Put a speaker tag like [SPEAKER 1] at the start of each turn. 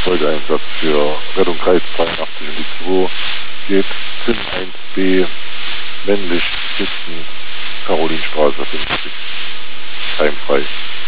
[SPEAKER 1] Folgeeinsatz für Rettungskreis 82 und die 2 geht Zinn 1b, männlich, sitzend, Karolinstraße 50, heimfrei.